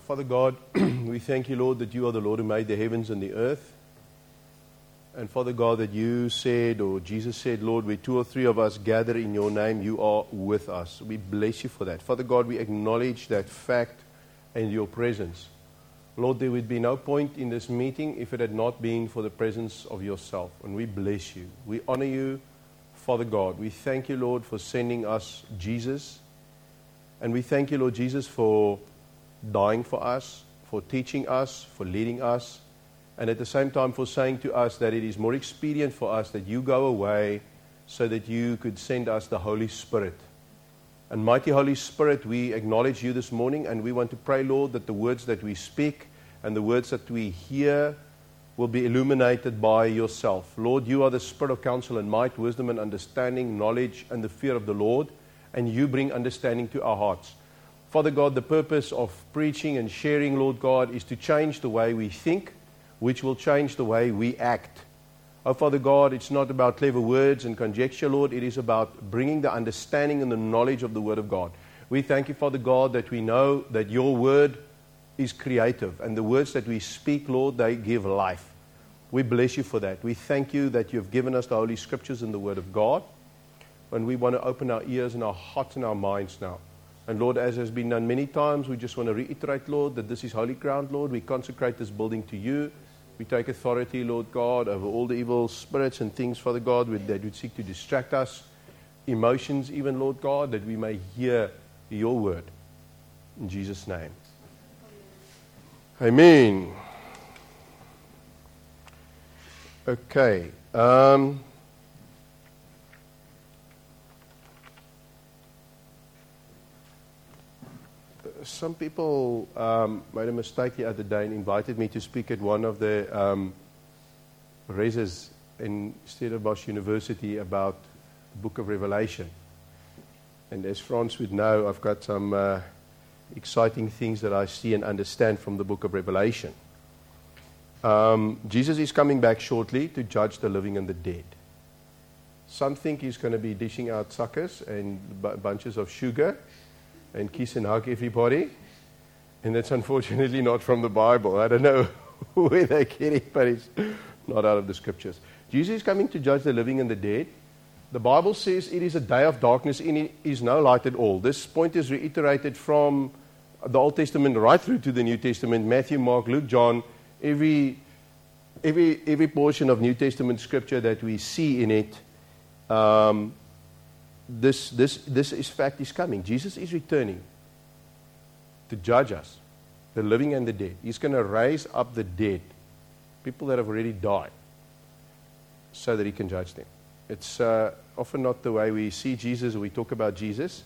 Father God, we thank you, Lord, that you are the Lord who made the heavens and the earth. And Father God, that you said, or Jesus said, Lord, where two or three of us gather in your name, you are with us. We bless you for that. Father God, we acknowledge that fact and your presence. Lord, there would be no point in this meeting if it had not been for the presence of yourself. And we bless you. We honor you, Father God. We thank you, Lord, for sending us Jesus. And we thank you, Lord Jesus, for dying for us, for teaching us, for leading us, and at the same time for saying to us that it is more expedient for us that you go away so that you could send us the Holy Spirit. And mighty Holy Spirit, we acknowledge you this morning, and we want to pray, Lord, that the words that we speak and the words that we hear will be illuminated by yourself. Lord, you are the Spirit of counsel and might, wisdom and understanding, knowledge and the fear of the Lord, and you bring understanding to our hearts. Father God, the purpose of preaching and sharing, Lord God, is to change the way we think, which will change the way we act. Oh, Father God, it's not about clever words and conjecture, Lord. It is about bringing the understanding and the knowledge of the Word of God. We thank you, Father God, that we know that your Word is creative, and the words that we speak, Lord, they give life. We bless you for that. We thank you that you have given us the Holy Scriptures and the Word of God, and we want to open our ears and our hearts and our minds now. And Lord, as has been done many times, we just want to reiterate, Lord, that this is holy ground, Lord. We consecrate this building to you. We take authority, Lord God, over all the evil spirits and things, Father God, that would seek to distract us, emotions even, Lord God, that we may hear your word. In Jesus' name. Amen. Okay. Some people made a mistake the other day and invited me to speak at one of the races in Stellenbosch University about the book of Revelation. And as Frans would know, I've got some exciting things that I see and understand from the book of Revelation. Jesus is coming back shortly to judge the living and the dead. Some think he's going to be dishing out suckers and bunches of sugar and kiss and hug everybody. And that's unfortunately not from the Bible. I don't know where they get it, but it's not out of the Scriptures. Jesus is coming to judge the living and the dead. The Bible says it is a day of darkness, in it is no light at all. This point is reiterated from the Old Testament right through to the New Testament. Matthew, Mark, Luke, John, every portion of New Testament Scripture that we see in it, This is fact is coming. Jesus is returning to judge us, the living and the dead. He's going to raise up the dead, people that have already died, so that he can judge them. It's often not the way we see Jesus or we talk about Jesus.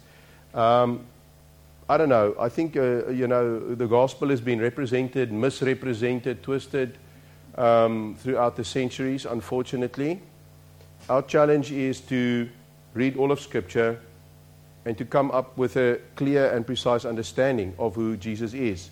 I don't know. I think, the gospel has been represented, misrepresented, twisted throughout the centuries, unfortunately. Our challenge is to read all of Scripture and to come up with a clear and precise understanding of who Jesus is.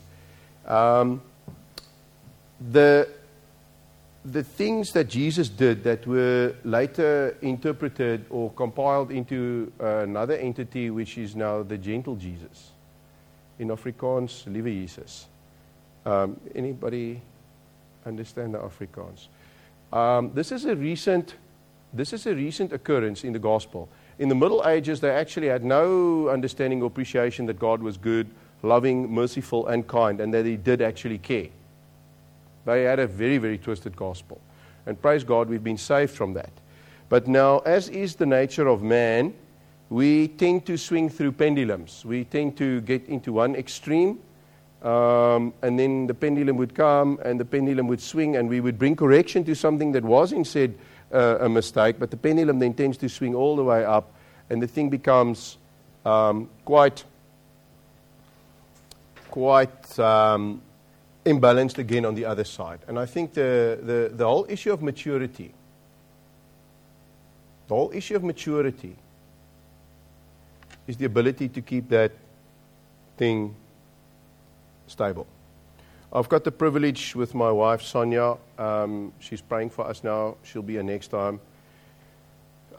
The things that Jesus did that were later interpreted or compiled into another entity, which is now the gentle Jesus. In Afrikaans, Liewe Jesus. Anybody understand the Afrikaans? This is a recent occurrence in the gospel. In the Middle Ages, they actually had no understanding or appreciation that God was good, loving, merciful, and kind, and that he did actually care. They had a very, very twisted gospel. And praise God, we've been saved from that. But now, as is the nature of man, we tend to swing through pendulums. We tend to get into one extreme, and then the pendulum would come, and the pendulum would swing, and we would bring correction to something that was instead a mistake, but the pendulum then tends to swing all the way up, and the thing becomes quite imbalanced again on the other side. And I think the whole issue of maturity, is the ability to keep that thing stable. I've got the privilege with my wife, Sonia. She's praying for us now. She'll be here next time.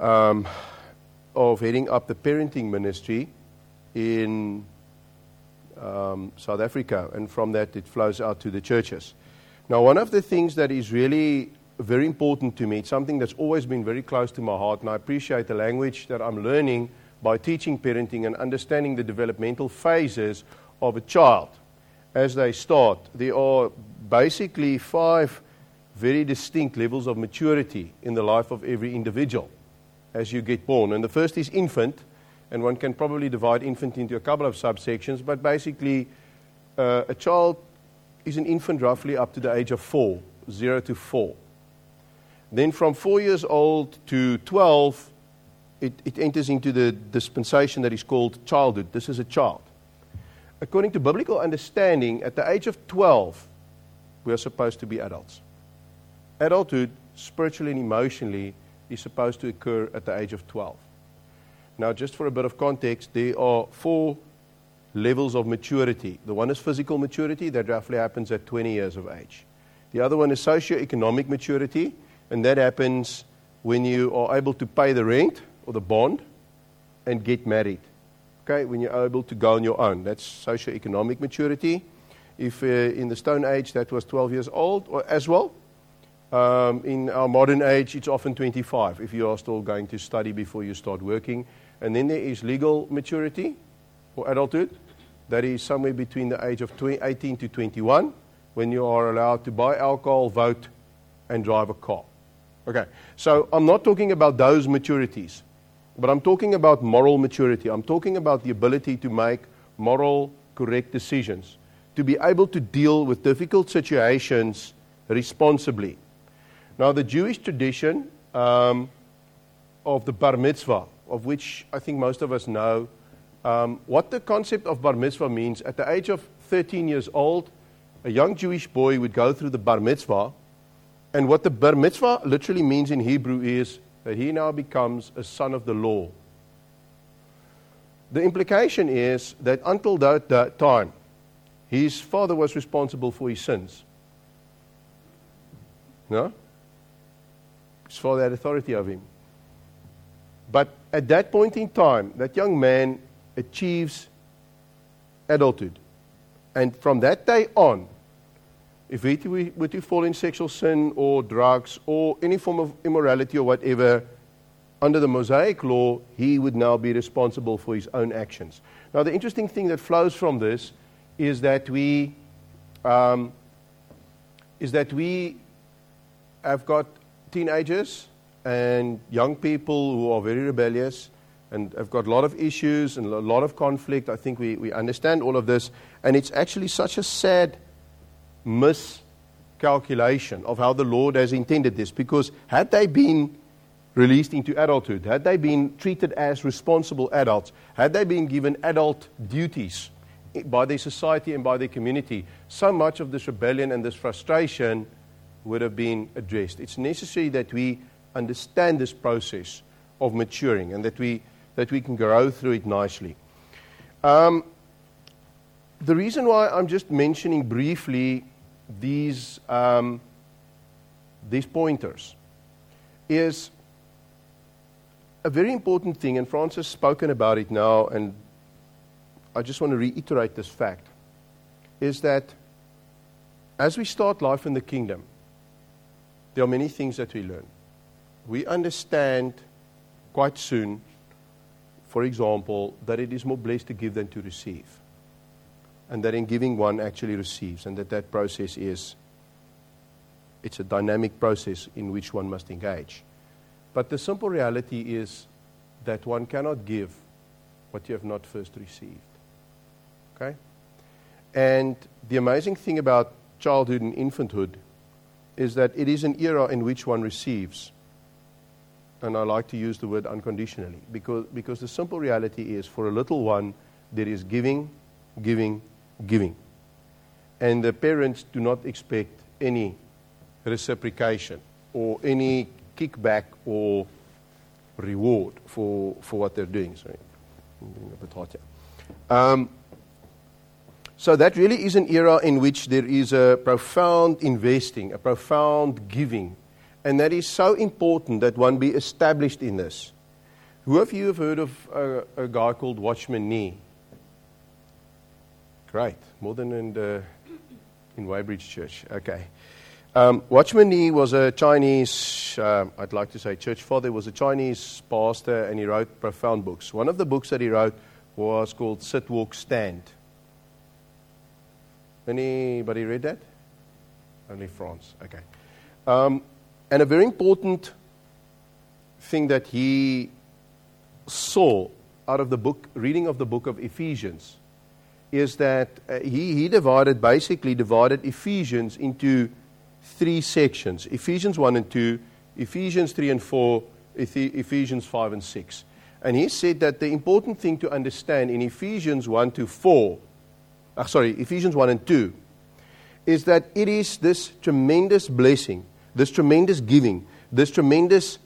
Of heading up the parenting ministry in South Africa, and from that it flows out to the churches. Now, one of the things that is really very important to me, it's something that's always been very close to my heart, and I appreciate the language that I'm learning by teaching parenting and understanding the developmental phases of a child as they start. There are basically 5 very distinct levels of maturity in the life of every individual as you get born. And the first is infant, and one can probably divide infant into a couple of subsections, but basically a child is an infant roughly up to the age of 4, 0 to 4. Then from 4 years old to 12, it enters into the dispensation that is called childhood. This is a child. According to biblical understanding, at the age of 12, we are supposed to be adults. Adulthood, spiritually and emotionally, is supposed to occur at the age of 12. Now, just for a bit of context, there are 4 levels of maturity. The one is physical maturity, that roughly happens at 20 years of age. The other one is socio-economic maturity, and that happens when you are able to pay the rent or the bond and get married. Okay, when you're able to go on your own. That's socio-economic maturity. If in the Stone Age that was 12 years old or as well, in our modern age it's often 25 if you are still going to study before you start working. And then there is legal maturity or adulthood. That is somewhere between the age of 18 to 21 when you are allowed to buy alcohol, vote, and drive a car. Okay, so I'm not talking about those maturities, but I'm talking about moral maturity. I'm talking about the ability to make moral, correct decisions, to be able to deal with difficult situations responsibly. Now, the Jewish tradition of the bar mitzvah, of which I think most of us know, what the concept of bar mitzvah means. At the age of 13 years old, a young Jewish boy would go through the bar mitzvah, and what the bar mitzvah literally means in Hebrew is that he now becomes a son of the law. The implication is that until that time, his father was responsible for his sins. No? His father had authority over him. But at that point in time, that young man achieves adulthood. And from that day on, if he were to fall in sexual sin or drugs or any form of immorality or whatever, under the Mosaic law, he would now be responsible for his own actions. Now, the interesting thing that flows from this is that we have got teenagers and young people who are very rebellious and have got a lot of issues and a lot of conflict. I think we understand all of this, and it's actually such a sad miscalculation of how the Lord has intended this, because had they been released into adulthood, had they been treated as responsible adults, had they been given adult duties by their society and by their community, so much of this rebellion and this frustration would have been addressed. It's necessary that we understand this process of maturing and that we can grow through it nicely. The reason why I'm just mentioning briefly these pointers is a very important thing, and Francis has spoken about it now, and I just want to reiterate this fact, is that as we start life in the kingdom, there are many things that we learn. We understand quite soon, for example, that it is more blessed to give than to receive. And that in giving one actually receives, and that process it's a dynamic process in which one must engage. But the simple reality is that one cannot give what you have not first received. Okay? And the amazing thing about childhood and infanthood is that it is an era in which one receives. And I like to use the word unconditionally, because the simple reality is, for a little one, there is giving, giving, giving. And the parents do not expect any reciprocation or any kickback or reward for what they're doing. Sorry, I'm doing a bit hot here. So that really is an era in which there is a profound investing, a profound giving. And that is so important that one be established in this. Who of you have heard of a guy called Watchman Nee? Great. More than in Weybridge Church. Okay. Watchman Nee was a Chinese, I'd like to say church father, was a Chinese pastor, and he wrote profound books. One of the books that he wrote was called Sit, Walk, Stand. Anybody read that? Only France. Okay. And a very important thing that he saw out of the book, reading of the book of Ephesians, is that he basically divided Ephesians into three sections. Ephesians 1 and 2, Ephesians 3 and 4, Ephesians 5 and 6. And he said that the important thing to understand in Ephesians 1 to 4, Ephesians 1 and 2, is that it is this tremendous blessing, this tremendous giving, this tremendous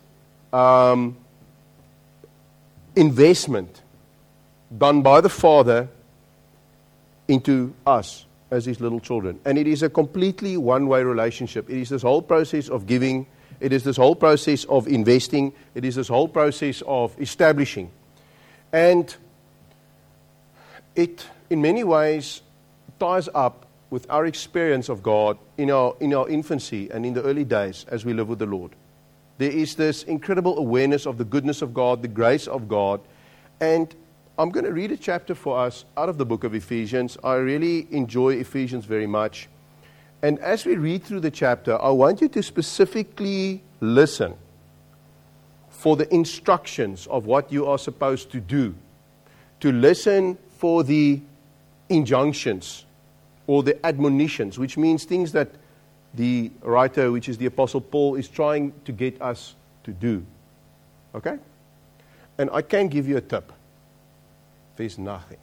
investment done by the Father into us as His little children. And it is a completely one-way relationship. It is this whole process of giving. It is this whole process of investing. It is this whole process of establishing. And it, in many ways, ties up with our experience of God in our infancy and in the early days as we live with the Lord. There is this incredible awareness of the goodness of God, the grace of God. And I'm going to read a chapter for us out of the book of Ephesians. I really enjoy Ephesians very much. And as we read through the chapter, I want you to specifically listen for the instructions of what you are supposed to do. To listen for the injunctions or the admonitions, which means things that the writer, which is the Apostle Paul, is trying to get us to do. Okay? And I can give you a tip. There's nothing.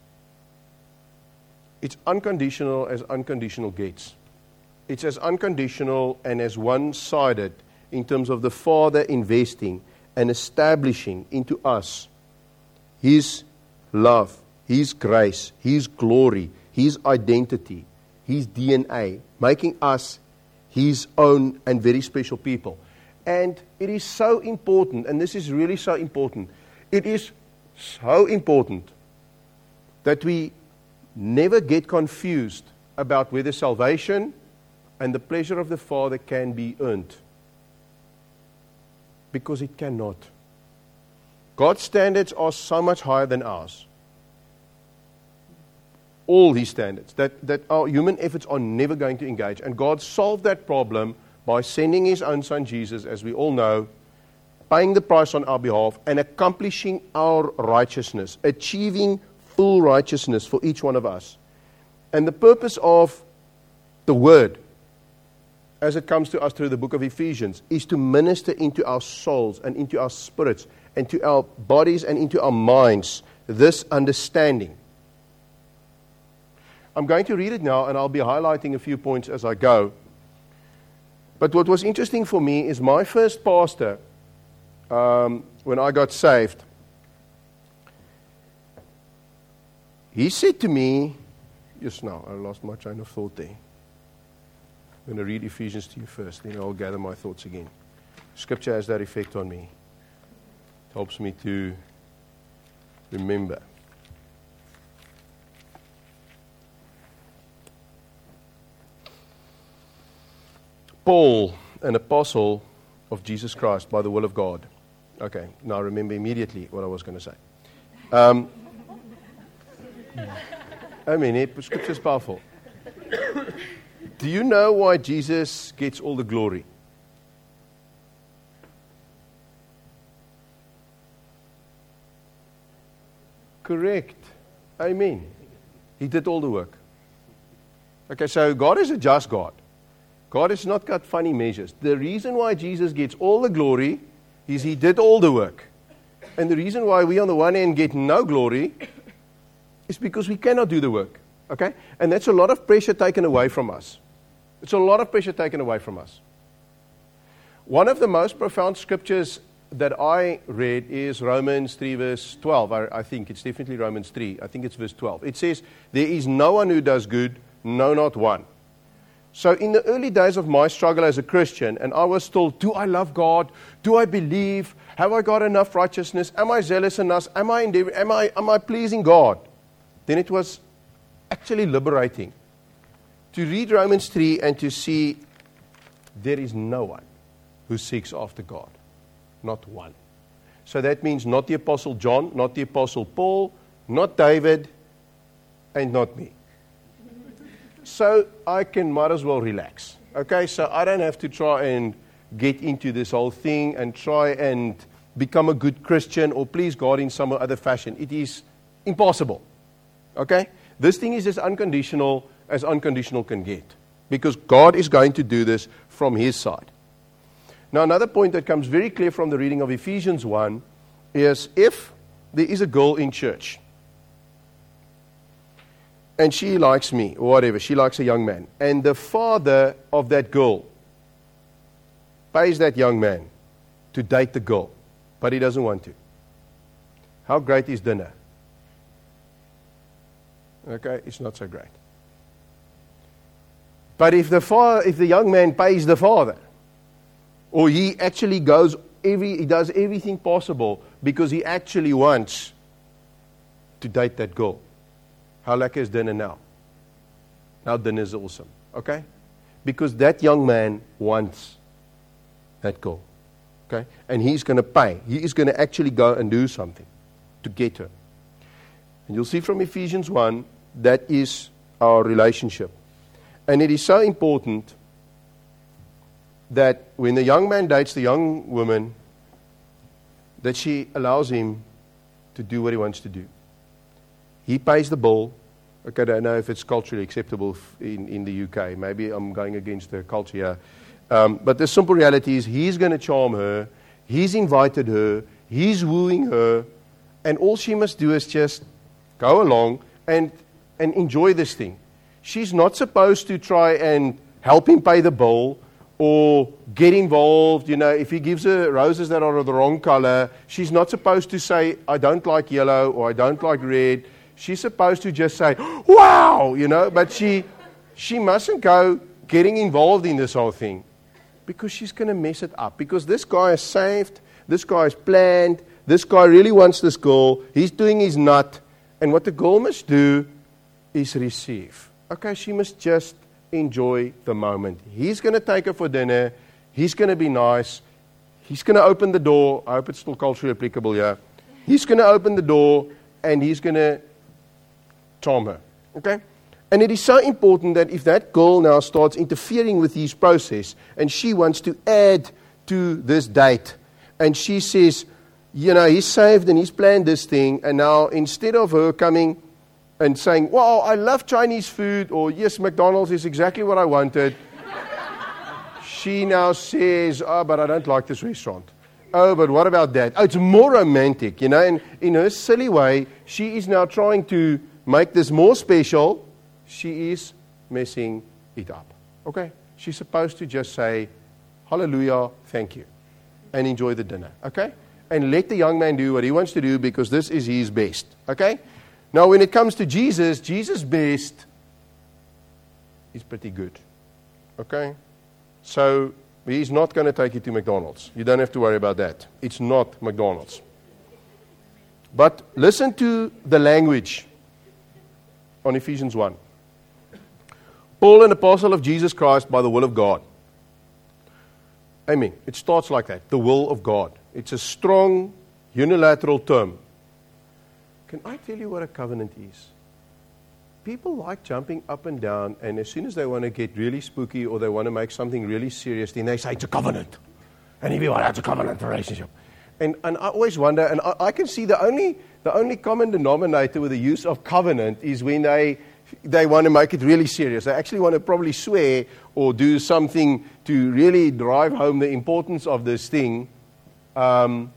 It's unconditional as unconditional gets. It's as unconditional and as one-sided in terms of the Father investing and establishing into us His love, His grace, His glory, His identity, His DNA, making us His own and very special people. And it is so important, and this is really so important, it is so important that we never get confused about whether salvation and the pleasure of the Father can be earned. Because it cannot. God's standards are so much higher than ours. All His standards, that our human efforts are never going to engage. And God solved that problem by sending His own Son Jesus, as we all know, paying the price on our behalf and accomplishing our righteousness, achieving full righteousness for each one of us. And the purpose of the Word, as it comes to us through the book of Ephesians, is to minister into our souls and into our spirits and to our bodies and into our minds this understanding. I'm going to read it now, and I'll be highlighting a few points as I go. But what was interesting for me is my first pastor, when I got saved, he said to me, just now, I lost my train of thought there. I'm going to read Ephesians to you first, then I'll gather my thoughts again. Scripture has that effect on me. It helps me to remember. Paul, an apostle of Jesus Christ by the will of God. Okay, now I remember immediately what I was going to say. Scripture is powerful. Do you know why Jesus gets all the glory? Correct. Amen. He did all the work. Okay, so God is a just God. God has not got funny measures. The reason why Jesus gets all the glory is He did all the work. And the reason why we on the one hand get no glory is because we cannot do the work. Okay? And that's a lot of pressure taken away from us. It's a lot of pressure taken away from us. One of the most profound scriptures that I read is Romans 3 verse 12. I think it's definitely Romans 3. I think it's verse 12. It says, there is no one who does good, no, not one. So in the early days of my struggle as a Christian, and I was told, do I love God? Do I believe? Have I got enough righteousness? Am I zealous enough? Am I pleasing God? Then it was actually liberating to read Romans 3 and to see there is no one who seeks after God. Not one. So that means not the Apostle John, not the Apostle Paul, not David, and not me. So I might as well relax. Okay, so I don't have to try and get into this whole thing and try and become a good Christian or please God in some other fashion. It is impossible. Okay? This thing is as unconditional can get. Because God is going to do this from His side. Now another point that comes very clear from the reading of Ephesians 1 is if there is a girl in church and she likes me or whatever, she likes a young man, and the father of that girl pays that young man to date the girl, but he doesn't want to. How great is dinner? Okay, it's not so great. But if the young man pays the father, or he actually he does everything possible because he actually wants to date that girl, how lekker is dinner now? Now dinner is awesome, okay? Because that young man wants that girl, okay? And he's going to pay. He is going to actually go and do something to get her. And you'll see from Ephesians 1, that is our relationship. And it is so important that when the young man dates the young woman, that she allows him to do what he wants to do. He pays the bill. Okay, I don't know if it's culturally acceptable in the UK. Maybe I'm going against the culture here. But the simple reality is he's going to charm her. He's invited her. He's wooing her. And all she must do is just go along and enjoy this thing. She's not supposed to try and help him pay the bill or get involved. You know, if he gives her roses that are of the wrong color, she's not supposed to say, I don't like yellow or I don't like red. She's supposed to just say, wow, you know, but she mustn't go getting involved in this whole thing because she's going to mess it up. Because this guy is saved, this guy is planned, this guy really wants this girl, he's doing his nut, and what the girl must do is receive. Okay, she must just enjoy the moment. He's going to take her for dinner, he's going to be nice, he's going to open the door. I hope it's still culturally applicable here. He's going to open the door and he's going to charm her. Okay? And it is so important that if that girl now starts interfering with his process and she wants to add to this date and she says, you know, he's saved and he's planned this thing, and now instead of her coming and saying, wow, I love Chinese food, or yes, McDonald's is exactly what I wanted, she now says, oh, but I don't like this restaurant. Oh, but what about that? Oh, it's more romantic, you know, and in her silly way, she is now trying to make this more special. She is messing it up. Okay? She's supposed to just say, hallelujah, thank you, and enjoy the dinner. Okay? And let the young man do what he wants to do because this is his best. Okay? Now, when it comes to Jesus, Jesus' best is pretty good. Okay? So, he's not going to take you to McDonald's. You don't have to worry about that. It's not McDonald's. But listen to the language on Ephesians 1. Paul, an apostle of Jesus Christ by the will of God. Amen. It starts like that, the will of God. It's a strong, unilateral term. Can I tell you what a covenant is? People like jumping up and down, and as soon as they want to get really spooky or they want to make something really serious, then they say it's a covenant. And everyone has a covenant relationship. And I always wonder, and I can see the only common denominator with the use of covenant is when they want to make it really serious. They actually want to probably swear or do something to really drive home the importance of this thing. But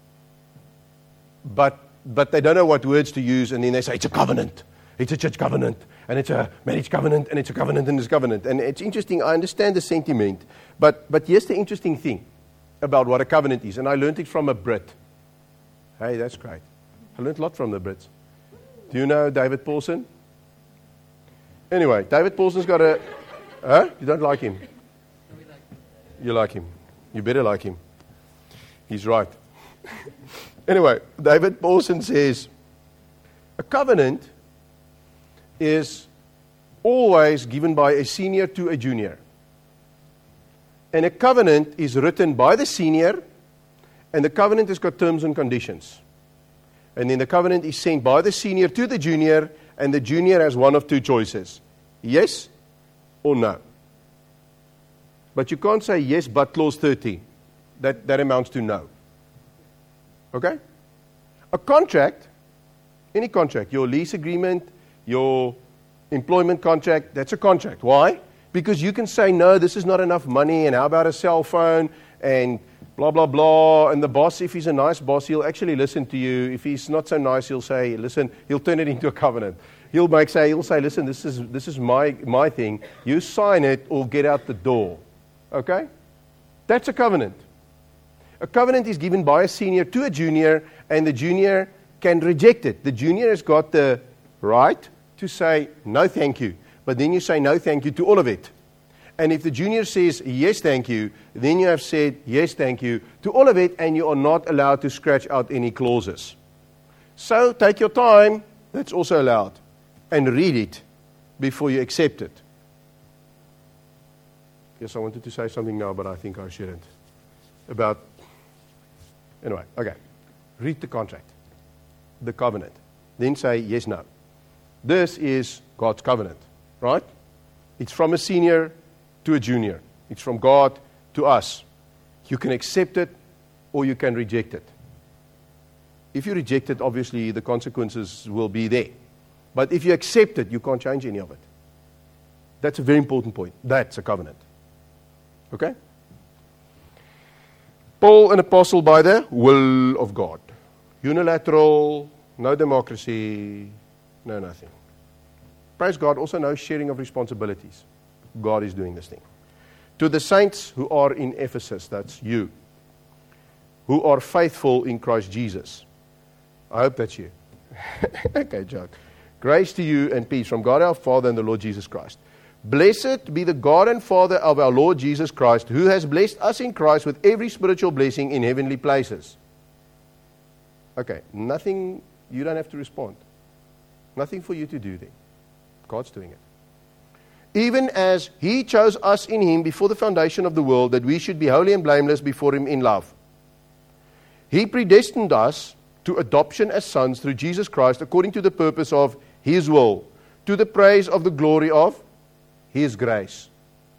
they don't know what words to use, and then they say it's a covenant. It's a church covenant, and it's a marriage covenant, and it's a covenant, and it's a covenant. And it's interesting, I understand the sentiment, but here's the interesting thing about what a covenant is, and I learned it from a Brit. Hey, that's great. I learned a lot from the Brits. Do you know David Paulson? Anyway, David Paulson's got a... Huh? You don't like him? You like him. You better like him. He's right. Anyway, David Paulson says, a covenant is always given by a senior to a junior. And a covenant is written by the senior, and the covenant has got terms and conditions. And then the covenant is sent by the senior to the junior, and the junior has one of two choices. Yes or no. But you can't say yes, but clause 13. That amounts to no. Okay? A contract, any contract, your lease agreement, your employment contract, that's a contract. Why? Because you can say, no, this is not enough money, and how about a cell phone, and blah, blah, blah. And the boss, if he's a nice boss, he'll actually listen to you. If he's not so nice, he'll say, listen, he'll turn it into a covenant. He'll say, listen, this is my thing. You sign it or get out the door. Okay? That's a covenant. A covenant is given by a senior to a junior, and the junior can reject it. The junior has got the right to say, no, thank you. But then you say, no, thank you to all of it. And if the junior says, yes, thank you, then you have said, yes, thank you to all of it, and you are not allowed to scratch out any clauses. So take your time, that's also allowed, and read it before you accept it. Yes, I wanted to say something now, but I think I shouldn't. Anyway, okay. Read the contract, the covenant. Then say, yes, no. This is God's covenant, right? It's from a senior to a junior. It's from God to us. You can accept it or you can reject it. If you reject it, obviously the consequences will be there. But if you accept it, you can't change any of it. That's a very important point. That's a covenant. Okay? Paul, an apostle by the will of God. Unilateral, no democracy, no nothing. Praise God, also no sharing of responsibilities. God is doing this thing. To the saints who are in Ephesus, that's you, who are faithful in Christ Jesus. I hope that's you. Okay, joke. Grace to you and peace from God our Father and the Lord Jesus Christ. Blessed be the God and Father of our Lord Jesus Christ, who has blessed us in Christ with every spiritual blessing in heavenly places. Okay, nothing, you don't have to respond. Nothing for you to do there. God's doing it. Even as He chose us in Him before the foundation of the world, that we should be holy and blameless before Him in love. He predestined us to adoption as sons through Jesus Christ, according to the purpose of His will, to the praise of the glory of His grace,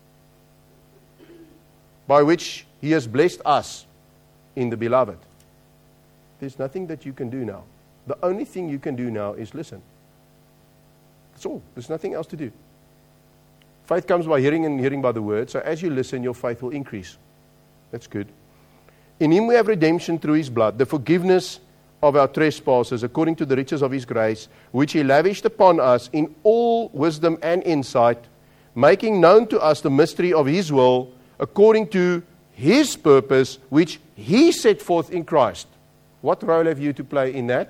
by which He has blessed us in the Beloved. There's nothing that you can do now. The only thing you can do now is listen. That's all. There's nothing else to do. Faith comes by hearing, and hearing by the word. So as you listen, your faith will increase. That's good. In Him we have redemption through His blood, the forgiveness of our trespasses, according to the riches of His grace, which He lavished upon us in all wisdom and insight, making known to us the mystery of His will, according to His purpose, which He set forth in Christ. What role have you to play in that?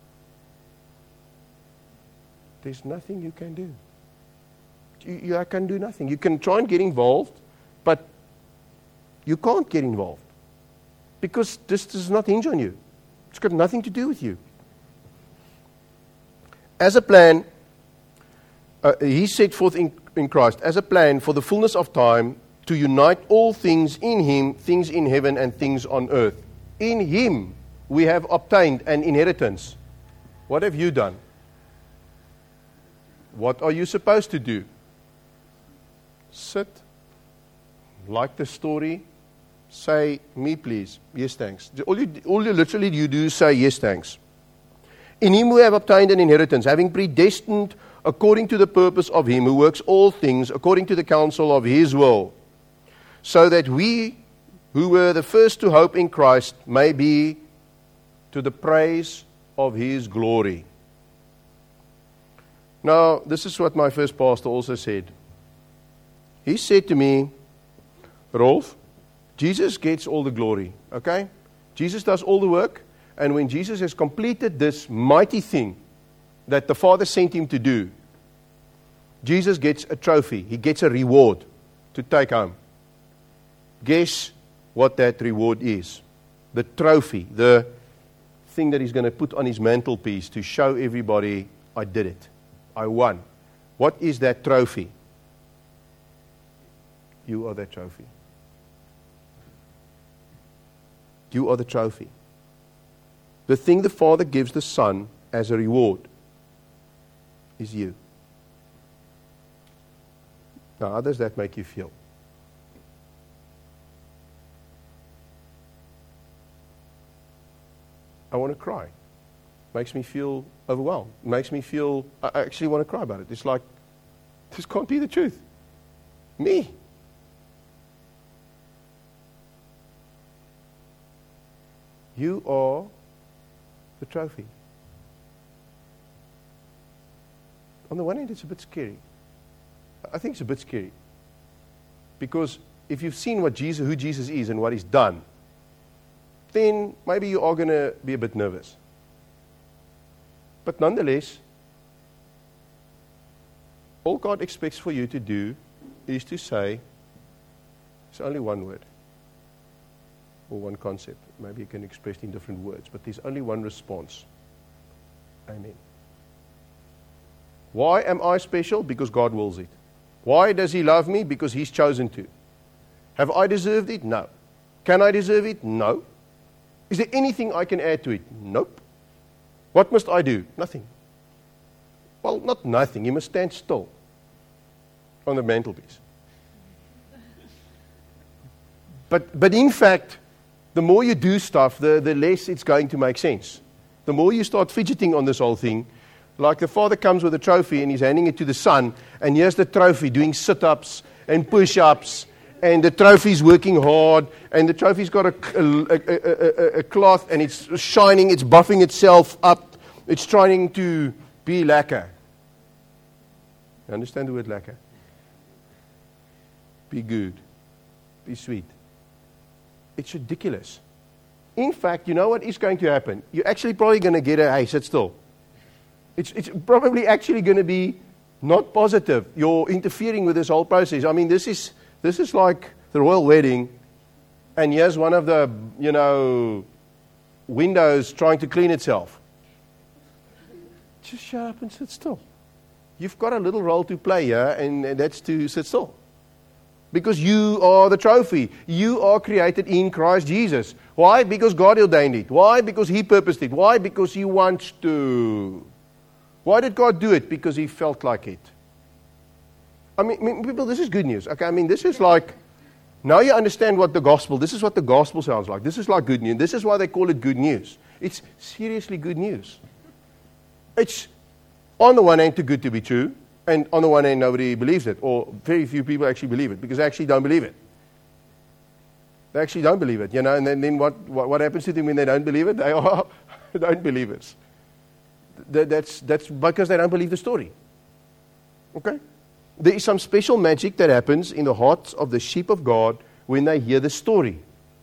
There's nothing you can do. You can do nothing. You can try and get involved, but you can't get involved. Because this does not hinge on you. It's got nothing to do with you. As a plan, He set forth in Christ, as a plan for the fullness of time, to unite all things in Him, things in heaven and things on earth. In Him we have obtained an inheritance. What have you done? What are you supposed to do? Sit, like the story, say, me please, yes thanks. All you literally do is say, yes thanks. In Him we have obtained an inheritance, having predestined according to the purpose of Him who works all things according to the counsel of His will, so that we who were the first to hope in Christ may be to the praise of His glory. Now, this is what my first pastor also said. He said to me, Rolf, Jesus gets all the glory, okay? Jesus does all the work, and when Jesus has completed this mighty thing that the Father sent Him to do, Jesus gets a trophy. He gets a reward to take home. Guess what that reward is? The trophy, the thing that He's going to put on His mantelpiece to show everybody, I did it. I won. What is that trophy? You are that trophy. You are the trophy. The thing the Father gives the Son as a reward is you. Now, how does that make you feel? I want to cry. Makes me feel overwhelmed. Makes me feel, I actually want to cry about it. It's like, this can't be the truth. Me. You are the trophy. On the one hand, it's a bit scary. I think it's a bit scary. Because if you've seen what Jesus, who Jesus is and what He's done, then maybe you are going to be a bit nervous. But nonetheless, all God expects for you to do is to say, it's only one word or one concept. Maybe you can express it in different words, but there's only one response. Amen. Why am I special? Because God wills it. Why does He love me? Because He's chosen to. Have I deserved it? No. Can I deserve it? No. Is there anything I can add to it? Nope. What must I do? Nothing. Well, not nothing. You must stand still on the mantelpiece. But in fact, the more you do stuff, the less it's going to make sense. The more you start fidgeting on this whole thing, like the Father comes with a trophy and He's handing it to the Son, and here's the trophy doing sit-ups and push-ups, and the trophy's working hard, and the trophy's got a cloth, and it's shining, it's buffing itself up, it's trying to be lacquer. You understand the word lacquer? Be good. Be sweet. It's ridiculous. In fact, you know what is going to happen? You're actually probably going to get a, hey, sit still. It's probably actually going to be not positive. You're interfering with this whole process. I mean, this is like the royal wedding, and here's one of the, windows trying to clean itself. Just shut up and sit still. You've got a little role to play here, and that's to sit still. Because you are the trophy. You are created in Christ Jesus. Why? Because God ordained it. Why? Because He purposed it. Why? Because He wants to. Why did God do it? Because He felt like it. I mean, people, this is good news. Okay, I mean, this is like, now you understand what the gospel, this is what the gospel sounds like. This is like good news. This is why they call it good news. It's seriously good news. It's, on the one hand, too good to be true, and on the one hand, nobody believes it, or very few people actually believe it, because they actually don't believe it. They actually don't believe it, and then what happens to them when they don't believe it? They are don't believers. That's because they don't believe the story. Okay? There is some special magic that happens in the hearts of the sheep of God when they hear the story.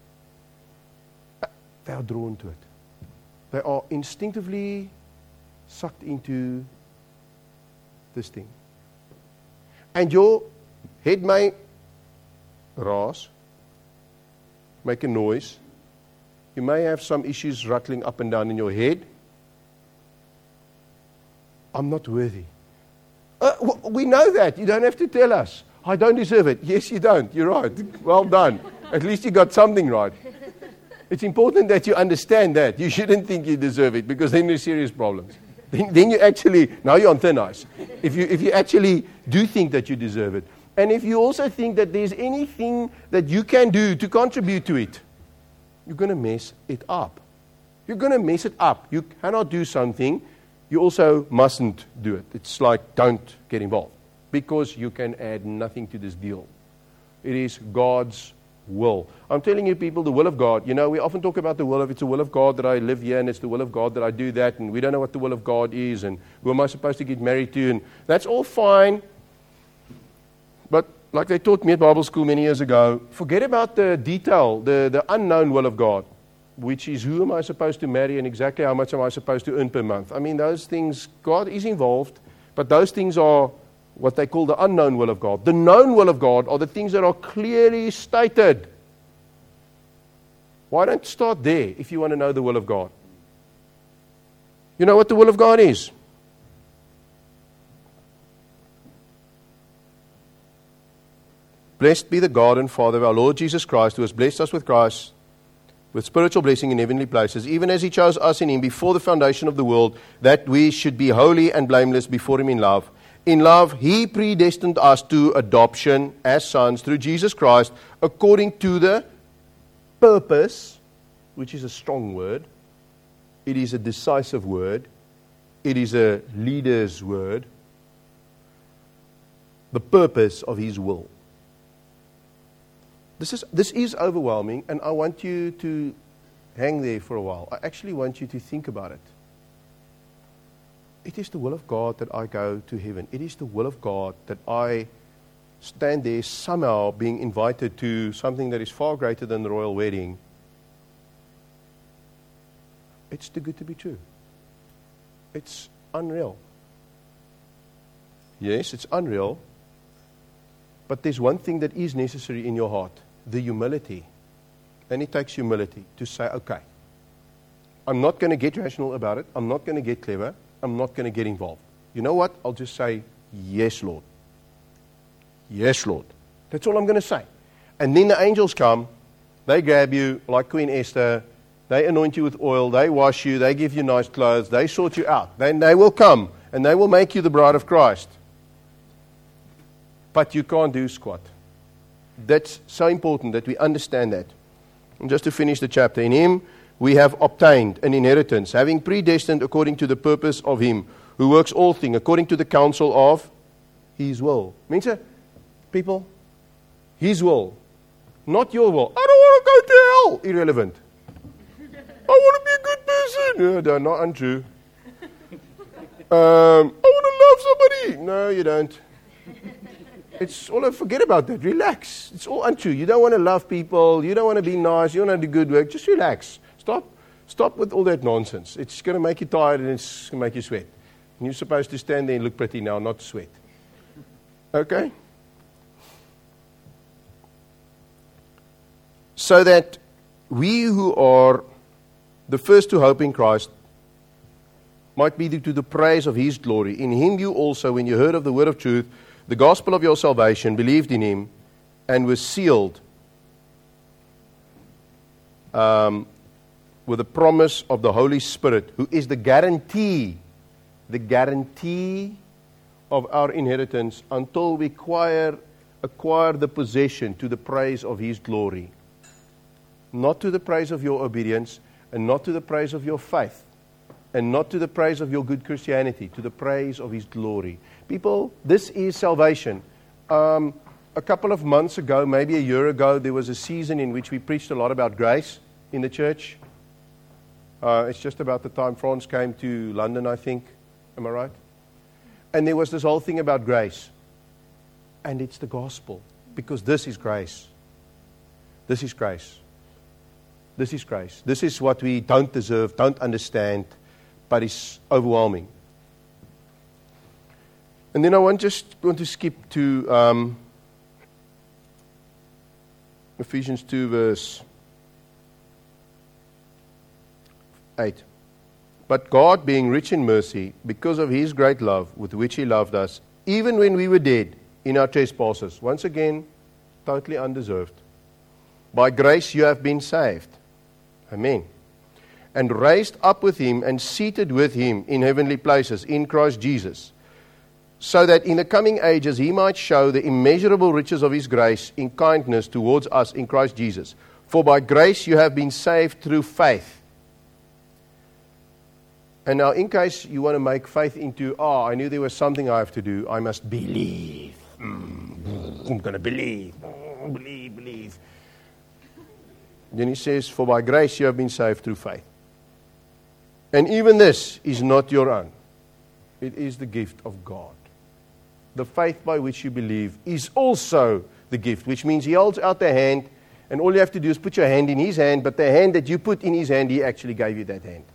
They are drawn to it. They are instinctively sucked into this thing. And your head may raise, make a noise. You may have some issues rattling up and down in your head. I'm not worthy. We know that. You don't have to tell us. I don't deserve it. Yes, you don't. You're right. Well done. At least you got something right. It's important that you understand that. You shouldn't think you deserve it, because then there's serious problems. Then you actually, now you're on thin ice. If you actually do think that you deserve it, and if you also think that there's anything that you can do to contribute to it, you're going to mess it up. You're going to mess it up. You cannot do something. You also mustn't do it. It's like, don't get involved, because you can add nothing to this deal. It is God's will. I'm telling you, people, the will of God. We often talk about the will of, it's the will of God that I live here, and it's the will of God that I do that, and we don't know what the will of God is, and who am I supposed to get married to, and that's all fine. But like they taught me at Bible school many years ago, forget about the detail, the unknown will of God, which is who am I supposed to marry and exactly how much am I supposed to earn per month. I mean, those things, God is involved, but those things are what they call the unknown will of God. The known will of God are the things that are clearly stated. Why don't start there if you want to know the will of God? You know what the will of God is? Blessed be the God and Father of our Lord Jesus Christ, who has blessed us with Christ, with spiritual blessing in heavenly places, even as He chose us in Him before the foundation of the world, that we should be holy and blameless before Him in love. In love, He predestined us to adoption as sons through Jesus Christ, according to the purpose, which is a strong word. It is a decisive word. It is a leader's word. The purpose of His will. This is overwhelming, and I want you to hang there for a while. I actually want you to think about it. It is the will of God that I go to heaven. It is the will of God that I stand there somehow being invited to something that is far greater than the royal wedding. It's too good to be true. It's unreal. Yes, it's unreal. But there's one thing that is necessary in your heart. The humility. And it takes humility to say, okay, I'm not going to get rational about it. I'm not going to get clever. I'm not going to get involved. You know what? I'll just say, yes, Lord. Yes, Lord. That's all I'm going to say. And then the angels come. They grab you like Queen Esther. They anoint you with oil. They wash you. They give you nice clothes. They sort you out. Then they will come and they will make you the bride of Christ. But you can't do squat. That's so important that we understand that. And just to finish the chapter, in Him we have obtained an inheritance, having predestined according to the purpose of Him, who works all things according to the counsel of His will. Means, people, His will, not your will. I don't want to go to hell. Irrelevant. I want to be a good person. No, not untrue. I want to love somebody. No, you don't. It's all, forget about that. Relax. It's all untrue. You don't want to love people. You don't want to be nice. You don't want to do good work. Just relax. Stop with all that nonsense. It's going to make you tired and it's going to make you sweat. And you're supposed to stand there and look pretty now, not sweat. Okay? So that we who are the first to hope in Christ might be to the praise of His glory. In Him you also, when you heard of the word of truth, the gospel of your salvation, believed in Him, and were sealed with the promise of the Holy Spirit, who is the guarantee of our inheritance until we acquire the possession to the praise of His glory. Not to the praise of your obedience, and not to the praise of your faith, and not to the praise of your good Christianity, to the praise of His glory. People, this is salvation. A couple of months ago, maybe a year ago, there was a season in which we preached a lot about grace in the church. It's just about the time Franz came to London, I think. Am I right? And there was this whole thing about grace. And it's the gospel. Because this is grace. This is grace. This is grace. This is what we don't deserve, don't understand, but is overwhelming. And then I want to skip to Ephesians 2 verse 8. But God, being rich in mercy, because of His great love with which He loved us, even when we were dead in our trespasses, once again, totally undeserved, by grace you have been saved. Amen. And raised up with Him and seated with Him in heavenly places in Christ Jesus, so that in the coming ages He might show the immeasurable riches of His grace in kindness towards us in Christ Jesus. For by grace you have been saved through faith. And now, in case you want to make faith into, I knew there was something I have to do, I must believe. I'm going to believe. Believe. Then he says, for by grace you have been saved through faith. And even this is not your own. It is the gift of God. The faith by which you believe is also the gift, which means He holds out the hand, and all you have to do is put your hand in His hand, but the hand that you put in His hand, He actually gave you that hand.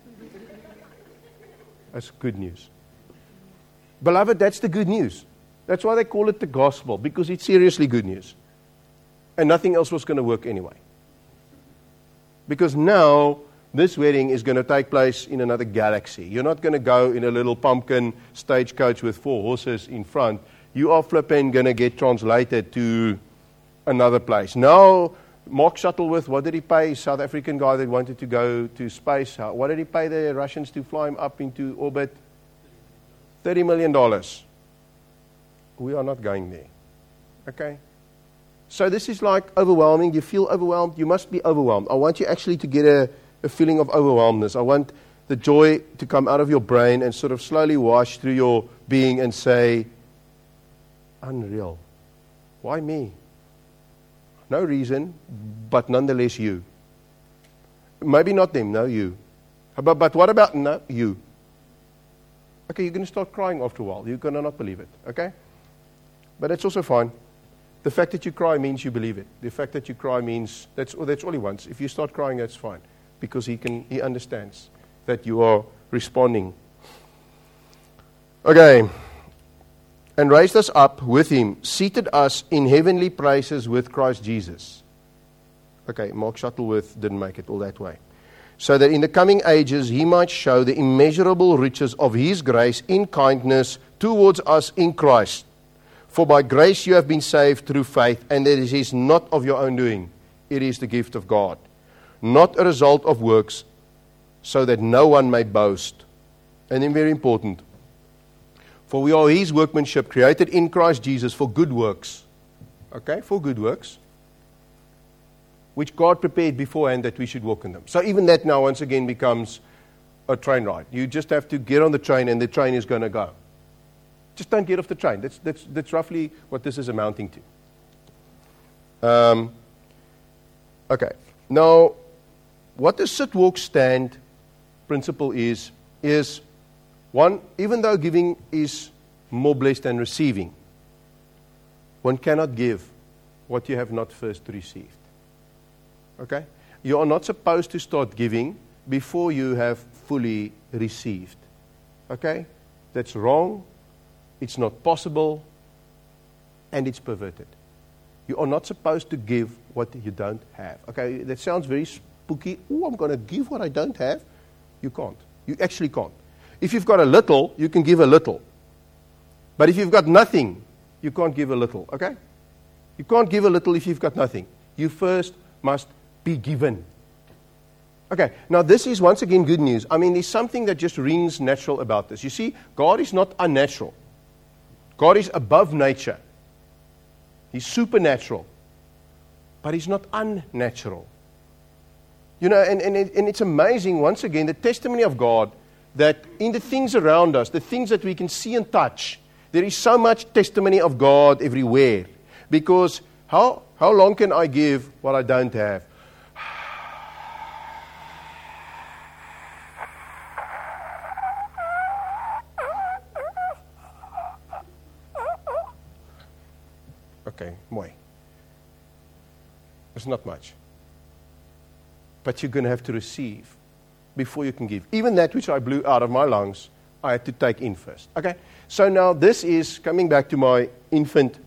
That's good news. Beloved, that's the good news. That's why they call it the gospel, because it's seriously good news. And nothing else was going to work anyway. Because now, this wedding is going to take place in another galaxy. You're not going to go in a little pumpkin stagecoach with 4 horses in front. You are flipping going to get translated to another place. Now, Mark Shuttleworth, what did he pay? South African guy that wanted to go to space. What did he pay the Russians to fly him up into orbit? $30 million. We are not going there. Okay? So this is like overwhelming. You feel overwhelmed. You must be overwhelmed. I want you actually to get a feeling of overwhelmness. I want the joy to come out of your brain and sort of slowly wash through your being and say, unreal. Why me? No reason, but nonetheless you. Maybe not them, no, you. But what about no, you? Okay, you're going to start crying after a while. You're going to not believe it, okay? But it's also fine. The fact that you cry means you believe it. The fact that you cry means that's all he wants. If you start crying, that's fine. Because he understands that you are responding. Okay. And raised us up with him, seated us in heavenly places with Christ Jesus. Okay, Mark Shuttleworth didn't make it all that way. So that in the coming ages he might show the immeasurable riches of his grace in kindness towards us in Christ. For by grace you have been saved through faith, and it is not of your own doing. It is the gift of God. Not a result of works, so that no one may boast. And then very important. For we are his workmanship, created in Christ Jesus for good works. Okay, for good works. Which God prepared beforehand that we should walk in them. So even that now once again becomes a train ride. You just have to get on the train and the train is going to go. Just don't get off the train. That's roughly what this is amounting to. Okay. Now, what the sit, walk, stand principle is one, even though giving is more blessed than receiving, one cannot give what you have not first received. Okay? You are not supposed to start giving before you have fully received. Okay? That's wrong. It's not possible. And it's perverted. You are not supposed to give what you don't have. Okay? That sounds very spooky. Oh, I'm going to give what I don't have. You can't. You actually can't. If you've got a little, you can give a little. But if you've got nothing, you can't give a little. Okay? You can't give a little if you've got nothing. You first must be given. Okay, now this is once again good news. I mean, there's something that just rings natural about this. You see, God is not unnatural. God is above nature. He's supernatural. But he's not unnatural. You know, and it's amazing, once again, the testimony of God, that in the things around us, the things that we can see and touch, there is so much testimony of God everywhere. Because how long can I give what I don't have? Okay, mooi. It's not much. But you're going to have to receive before you can give. Even that which I blew out of my lungs, I had to take in first. Okay, so now this is coming back to my infant,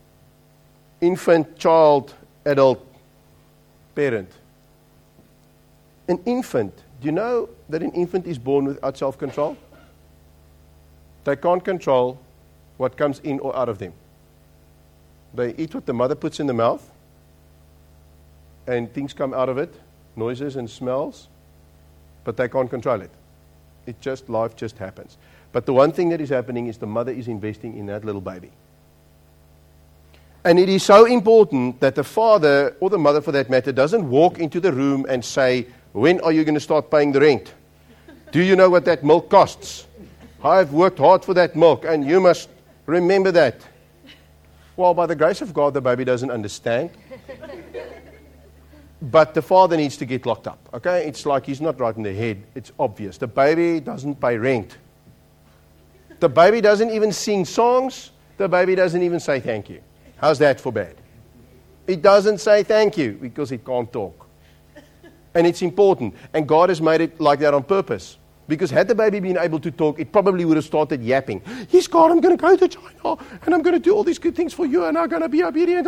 child, adult, parent. An infant, do you know that an infant is born without self-control? They can't control what comes in or out of them. They eat what the mother puts in the mouth, and things come out of it, noises and smells, but they can't control it. Life just happens. But the one thing that is happening is the mother is investing in that little baby. And it is so important that the father, or the mother for that matter, doesn't walk into the room and say, when are you going to start paying the rent? Do you know what that milk costs? I've worked hard for that milk, and you must remember that. Well, by the grace of God, the baby doesn't understand. But the father needs to get locked up. Okay? It's like he's not right in the head. It's obvious. The baby doesn't pay rent. The baby doesn't even sing songs. The baby doesn't even say thank you. How's that for bad? It doesn't say thank you because it can't talk. And it's important. And God has made it like that on purpose. Because had the baby been able to talk, it probably would have started yapping. Yes, God, I'm going to go to China, and I'm going to do all these good things for you, and I'm going to be obedient.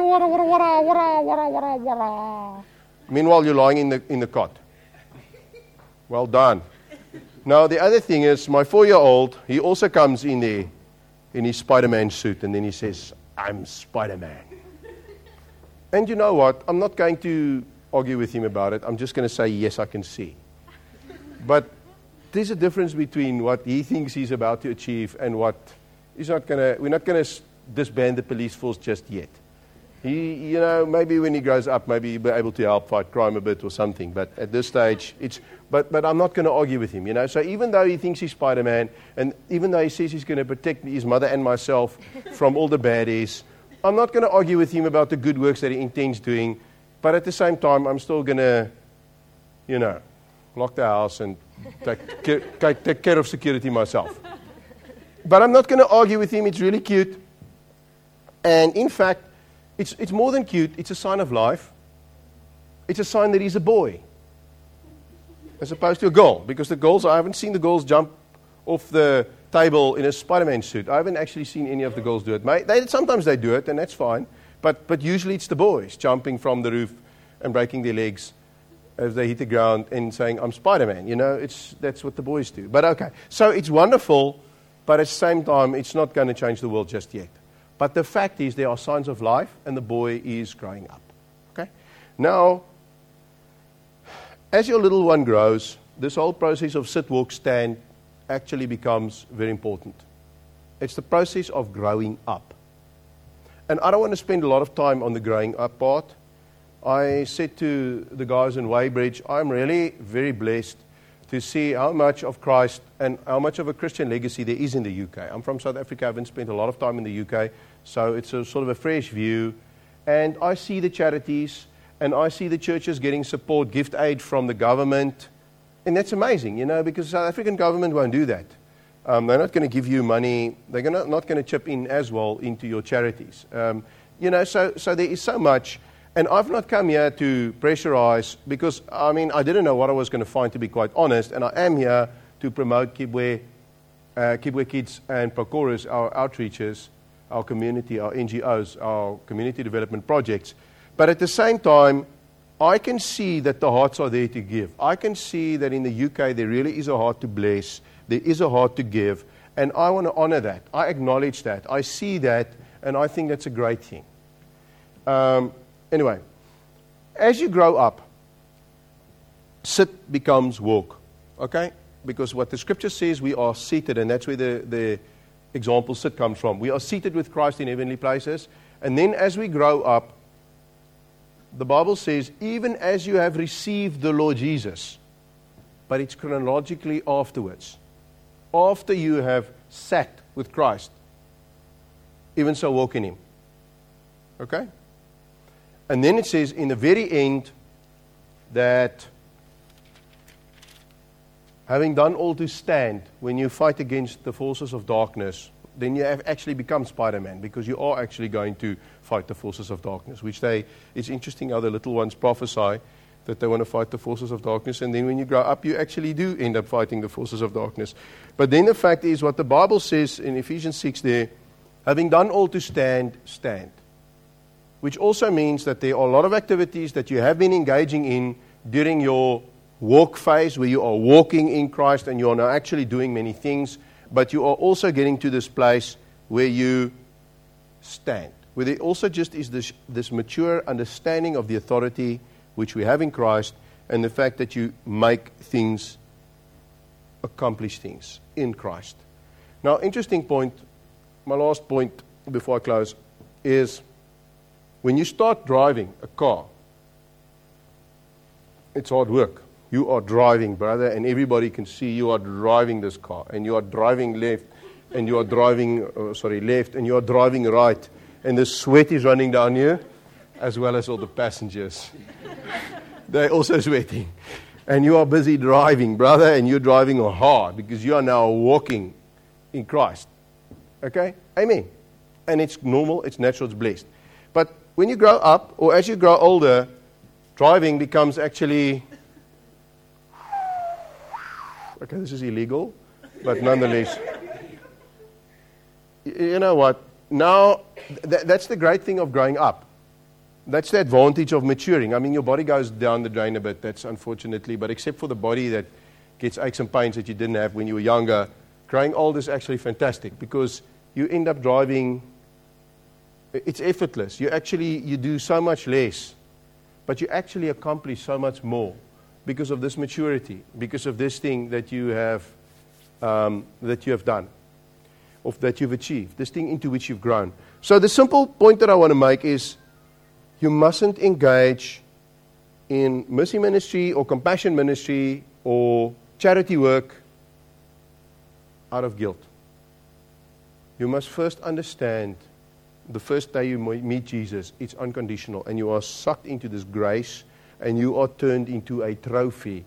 Meanwhile, you're lying in the cot. Well done. Now, the other thing is, my 4-year-old, he also comes in there in his Spider-Man suit, and then he says, I'm Spider-Man. And you know what? I'm not going to argue with him about it. I'm just going to say, yes, I can see. But there's a difference between what he thinks he's about to achieve and what he's not going to. We're not going to disband the police force just yet. He, maybe when he grows up, maybe he'll be able to help fight crime a bit or something. But at this stage, But I'm not going to argue with him, So even though he thinks he's Spider-Man, and even though he says he's going to protect his mother and myself from all the baddies, I'm not going to argue with him about the good works that he intends doing. But at the same time, I'm still going to, lock the house and take care of security myself. But I'm not going to argue with him. It's really cute. And in fact, it's more than cute. It's a sign of life. It's a sign that he's a boy, as opposed to a girl. Because I haven't seen the girls jump off the table in a Spider-Man suit. I haven't actually seen any of the girls do it. Sometimes they do it, and that's fine. But usually it's the boys jumping from the roof and breaking their legs as they hit the ground and saying, I'm Spider-Man. That's what the boys do. But okay, so it's wonderful, but at the same time, it's not going to change the world just yet. But the fact is, there are signs of life, and the boy is growing up. Okay? Now, as your little one grows, this whole process of sit, walk, stand actually becomes very important. It's the process of growing up. And I don't want to spend a lot of time on the growing up part. I said to the guys in Weybridge, I'm really very blessed to see how much of Christ and how much of a Christian legacy there is in the UK. I'm from South Africa. I haven't spent a lot of time in the UK, so it's a sort of a fresh view. And I see the charities, and I see the churches getting support, gift aid from the government. And that's amazing, because the South African government won't do that. They're not going to give you money. They're not going to chip in as well into your charities. So there is so much. And I've not come here to pressurize because, I didn't know what I was going to find, to be quite honest. And I am here to promote Kibwe Kids and Prochorus, our outreaches, our community, our NGOs, our community development projects. But at the same time, I can see that the hearts are there to give. I can see that in the UK there really is a heart to bless. There is a heart to give. And I want to honor that. I acknowledge that. I see that. And I think that's a great thing. Anyway, as you grow up, sit becomes walk. Okay? Because what the scripture says, we are seated. And that's where the example sit comes from. We are seated with Christ in heavenly places. And then as we grow up, the Bible says, even as you have received the Lord Jesus, but it's chronologically afterwards. After you have sat with Christ, even so walk in Him. Okay? And then it says in the very end that having done all to stand, when you fight against the forces of darkness, then you have actually become Spider-Man, because you are actually going to fight the forces of darkness, it's interesting how the little ones prophesy that they want to fight the forces of darkness, and then when you grow up, you actually do end up fighting the forces of darkness. But then the fact is, what the Bible says in Ephesians 6 there, having done all to stand, stand. Which also means that there are a lot of activities that you have been engaging in during your walk phase, where you are walking in Christ and you are now actually doing many things, but you are also getting to this place where you stand, where there also just is this mature understanding of the authority which we have in Christ, and the fact that you make things, accomplish things in Christ. Now, interesting point, my last point before I close, is when you start driving a car, it's hard work. You are driving, brother, and everybody can see you are driving this car, and you are driving left, and you are driving, left, and you are driving right, and the sweat is running down you, as well as all the passengers. They're also sweating. And you are busy driving, brother, and you're driving hard, because you are now walking in Christ. Okay? Amen. And it's normal, it's natural, it's blessed. But when you grow up, or as you grow older, driving becomes actually... Okay, this is illegal, but nonetheless... You know what? Now, that's the great thing of growing up. That's the advantage of maturing. I mean, your body goes down the drain a bit, that's unfortunately, but except for the body that gets aches and pains that you didn't have when you were younger, growing old is actually fantastic, because you end up driving It's effortless. You do so much less, but you actually accomplish so much more because of this maturity, because of this thing that you have done, or that you've achieved, this thing into which you've grown. So the simple point that I want to make is you mustn't engage in mercy ministry or compassion ministry or charity work out of guilt. You must first understand the first day you meet Jesus, it's unconditional, and you are sucked into this grace, and you are turned into a trophy.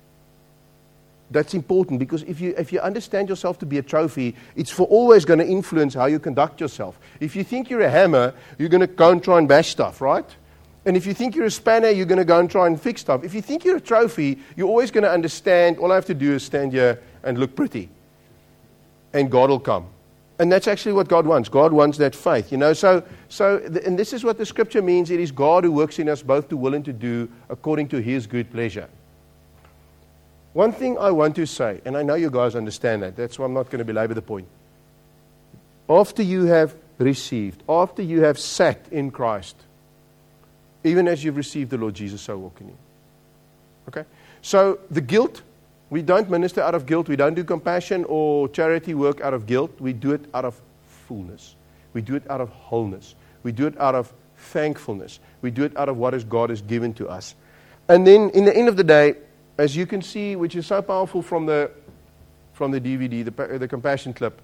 That's important, because if you understand yourself to be a trophy, it's for always going to influence how you conduct yourself. If you think you're a hammer, you're going to go and try and bash stuff, right? And if you think you're a spanner, you're going to go and try and fix stuff. If you think you're a trophy, you're always going to understand, all I have to do is stand here and look pretty. And God will come. And that's actually what God wants. God wants that faith, and this is what the scripture means. It is God who works in us both to will and to do according to His good pleasure. One thing I want to say, and I know you guys understand that, that's why I'm not going to belabor the point. After you have received, after you have sat in Christ, even as you've received the Lord Jesus, so walk in Him. Okay? So the guilt, we don't minister out of guilt. We don't do compassion or charity work out of guilt. We do it out of fullness. We do it out of wholeness. We do it out of thankfulness. We do it out of what God has given to us. And then, in the end of the day, as you can see, which is so powerful from the DVD, the compassion clip,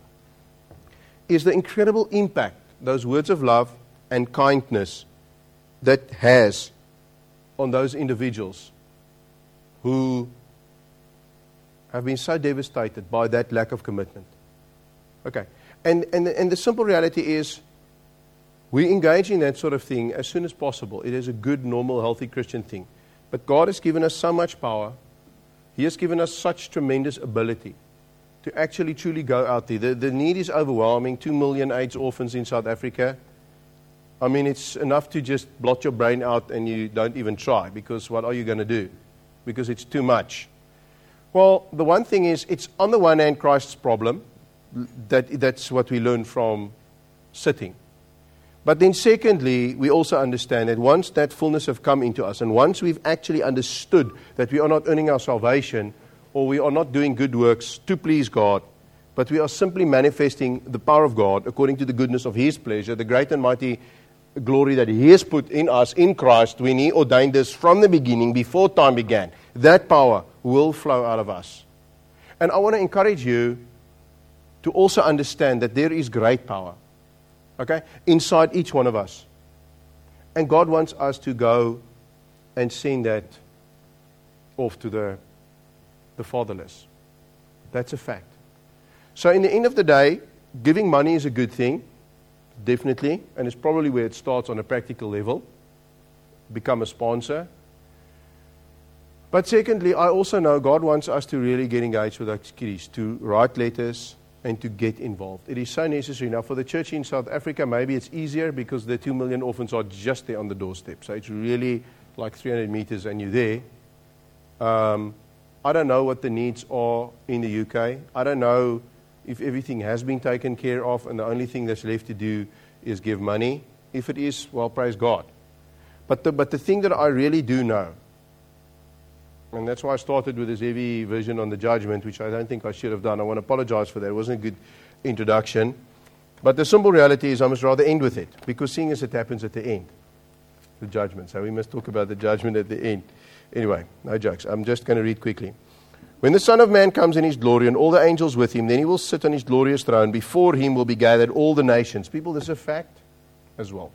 is the incredible impact those words of love and kindness that has on those individuals who have been so devastated by that lack of commitment. Okay. And the simple reality is we engage in that sort of thing as soon as possible. It is a good, normal, healthy Christian thing. But God has given us so much power. He has given us such tremendous ability to actually truly go out there. The need is overwhelming. 2 million AIDS orphans in South Africa. I mean, it's enough to just blot your brain out and you don't even try, because what are you going to do? Because it's too much. Well, the one thing is, it's on the one hand Christ's problem. That's what we learn from sitting. But then secondly, we also understand that once that fullness have come into us, and once we've actually understood that we are not earning our salvation, or we are not doing good works to please God, but we are simply manifesting the power of God according to the goodness of His pleasure, the great and mighty glory that He has put in us in Christ when He ordained us from the beginning, before time began. That power will flow out of us. And I want to encourage you to also understand that there is great power, okay, inside each one of us. And God wants us to go and send that off to the fatherless. That's a fact. So in the end of the day, giving money is a good thing, definitely, and it's probably where it starts on a practical level. Become a sponsor. But secondly, I also know God wants us to really get engaged with our kiddies, to write letters and to get involved. It is so necessary. Now, for the church in South Africa, maybe it's easier because the 2 million orphans are just there on the doorstep. So it's really like 300 meters and you're there. I don't know what the needs are in the UK. I don't know if everything has been taken care of and the only thing that's left to do is give money. If it is, well, praise God. But the thing that I really do know, and that's why I started with this heavy version on the judgment, which I don't think I should have done. I want to apologize for that. It wasn't a good introduction. But the simple reality is I must rather end with it, because seeing as it happens at the end, the judgment. So we must talk about the judgment at the end. Anyway, no jokes. I'm just going to read quickly. When the Son of Man comes in His glory and all the angels with Him, then He will sit on His glorious throne. Before Him will be gathered all the nations. People, this is a fact as well.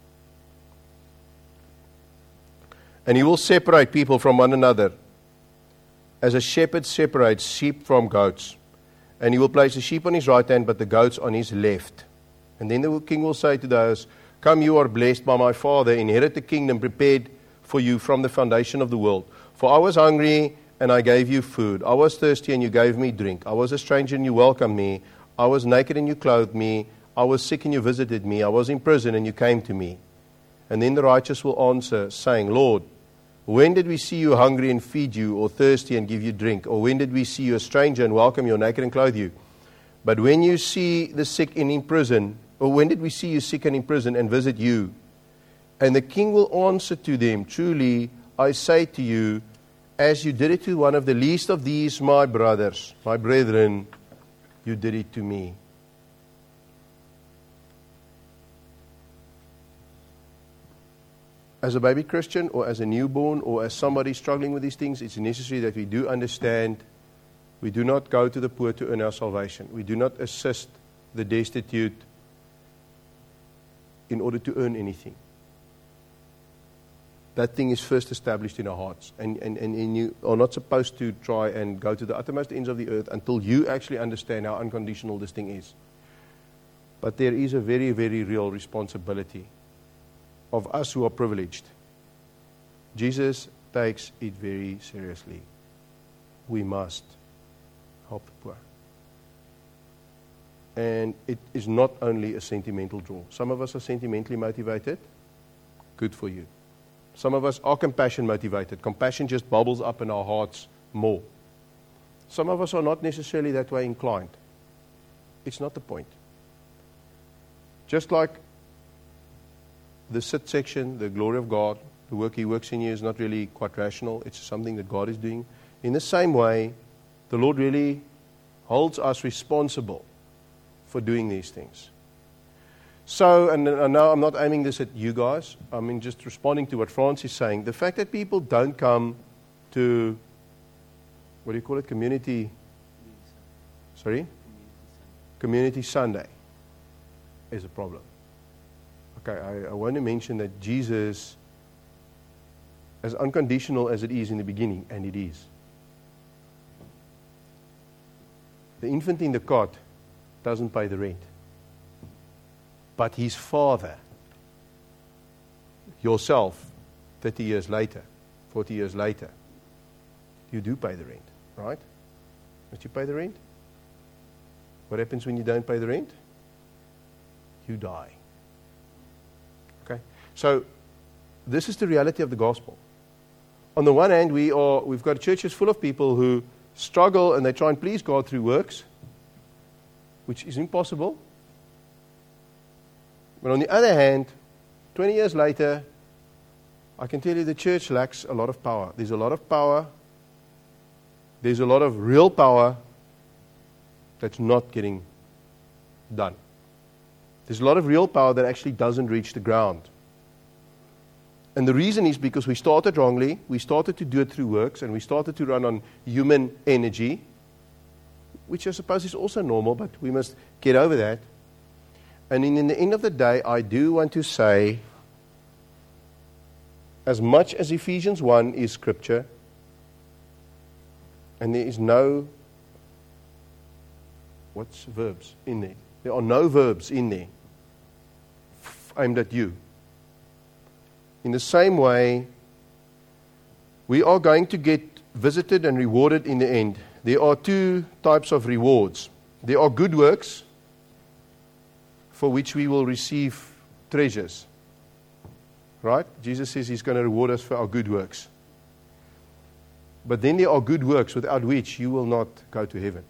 And He will separate people from one another, as a shepherd separates sheep from goats. And He will place the sheep on His right hand, but the goats on His left. And then the King will say to those, "Come, you are blessed by my Father, inherit the kingdom prepared for you from the foundation of the world. For I was hungry, and I gave you food. I was thirsty, and you gave me drink. I was a stranger, and you welcomed me. I was naked, and you clothed me. I was sick, and you visited me. I was in prison, and you came to me." And then the righteous will answer, saying, "Lord, when did we see you hungry and feed you, or thirsty and give you drink? Or when did we see you a stranger and welcome you, or naked and clothe you? But when you see the sick and in prison, Or when did we see you sick and in prison and visit you? And the king will answer to them, truly, I say to you, as you did it to one of the least of these, my brothers, my brethren, you did it to me. As a baby Christian or as a newborn or as somebody struggling with these things, it's necessary that we do understand we do not go to the poor to earn our salvation. We do not assist the destitute in order to earn anything. That thing is first established in our hearts. And you are not supposed to try and go to the uttermost ends of the earth until you actually understand how unconditional this thing is. But there is a very, very real responsibility of us who are privileged. Jesus takes it very seriously. We must help the poor. And it is not only a sentimental draw. Some of us are sentimentally motivated. Good for you. Some of us are compassion motivated. Compassion just bubbles up in our hearts more. Some of us are not necessarily that way inclined. It's not the point. Just like the sit section, the glory of God, the work He works in you is not really quite rational. It's something that God is doing. In the same way, the Lord really holds us responsible for doing these things. So, and now I'm not aiming this at you guys. I mean, just responding to what Frans is saying. The fact that people don't come to, what do you call it, Community Sunday is a problem. Okay, I want to mention that Jesus, as unconditional as it is in the beginning, and it is, the infant in the cot doesn't pay the rent. But his father, yourself, 30 years later, 40 years later, you do pay the rent, right? Must you pay the rent? What happens when you don't pay the rent? You die. Okay? So, this is the reality of the gospel. On the one hand, we've got churches full of people who struggle and they try and please God through works, which is impossible. But on the other hand, 20 years later, I can tell you the church lacks a lot of power. There's a lot of power. There's a lot of real power that's not getting done. There's a lot of real power that actually doesn't reach the ground. And the reason is because we started wrongly, we started to do it through works, and we started to run on human energy, which I suppose is also normal, but we must get over that. And in the end of the day, I do want to say, as much as Ephesians 1 is scripture, and there is no, verbs in there? There are no verbs in there aimed at you. In the same way, we are going to get visited and rewarded in the end. There are two types of rewards. There are good works, for which we will receive treasures. Right? Jesus says He's going to reward us for our good works. But then there are good works without which you will not go to heaven.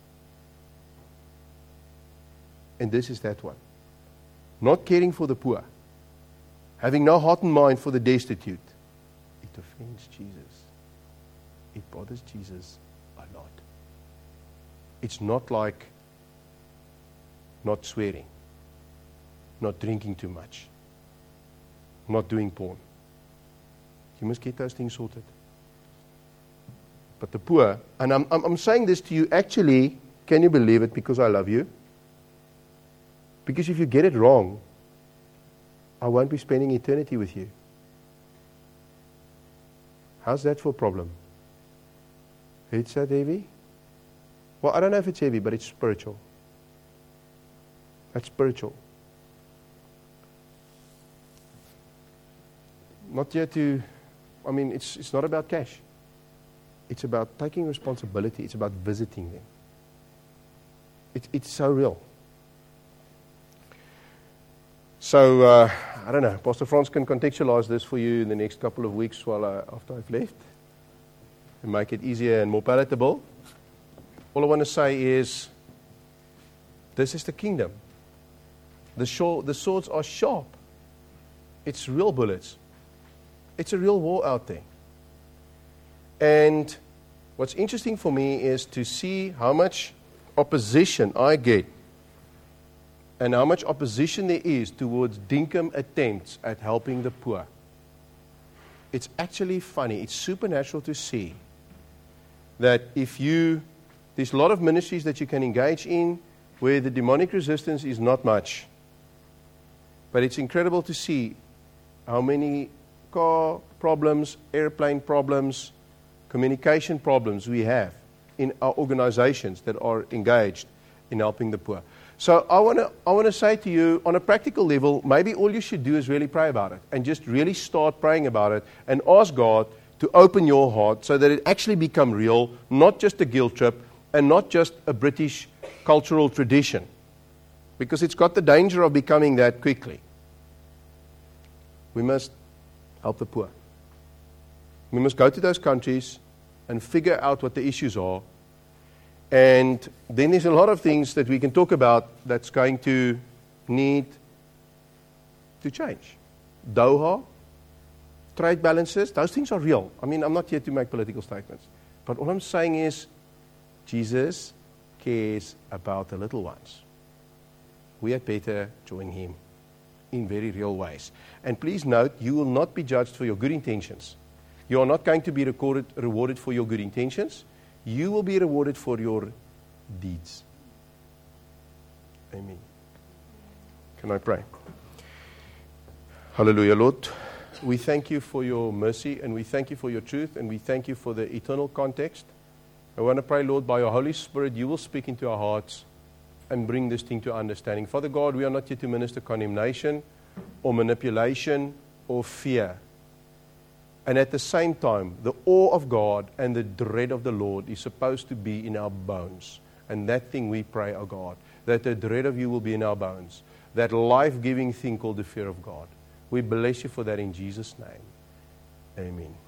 And this is that one. Not caring for the poor. Having no heart and mind for the destitute. It offends Jesus. It bothers Jesus a lot. It's not like not swearing. Not drinking too much. Not doing porn. You must get those things sorted. But the poor, and I'm saying this to you actually, can you believe it, because I love you? Because if you get it wrong, I won't be spending eternity with you. How's that for a problem? It's that heavy? Well, I don't know if it's heavy, but it's spiritual. That's spiritual. Not yet it's not about cash. It's about taking responsibility. It's about visiting them. It's so real. So, I don't know. Pastor Frans can contextualize this for you in the next couple of weeks after I've left and make it easier and more palatable. All I want to say is, this is the kingdom. The swords are sharp. It's real bullets. It's a real war out there. And what's interesting for me is to see how much opposition I get and how much opposition there is towards dinkum attempts at helping the poor. It's actually funny. It's supernatural to see that there's a lot of ministries that you can engage in where the demonic resistance is not much. But it's incredible to see how many car problems, airplane problems, communication problems we have in our organizations that are engaged in helping the poor. So I want to say to you, on a practical level, maybe all you should do is really pray about it and just really start praying about it and ask God to open your heart so that it actually become real, not just a guilt trip and not just a British cultural tradition, because it's got the danger of becoming that quickly. We must help the poor. We must go to those countries and figure out what the issues are. And then there's a lot of things that we can talk about that's going to need to change. Doha, trade balances, those things are real. I mean, I'm not here to make political statements. But all I'm saying is, Jesus cares about the little ones. We had better join him in very real ways. And please note, you will not be judged for your good intentions. You are not going to be rewarded for your good intentions. You will be rewarded for your deeds. Amen. Can I pray? Hallelujah, Lord. We thank you for your mercy, and we thank you for your truth, and we thank you for the eternal context. I want to pray, Lord, by your Holy Spirit, you will speak into our hearts and bring this thing to understanding. Father God, we are not here to minister condemnation or manipulation or fear. And at the same time, the awe of God and the dread of the Lord is supposed to be in our bones. And that thing we pray, oh God, that the dread of you will be in our bones. That life-giving thing called the fear of God. We bless you for that in Jesus' name. Amen.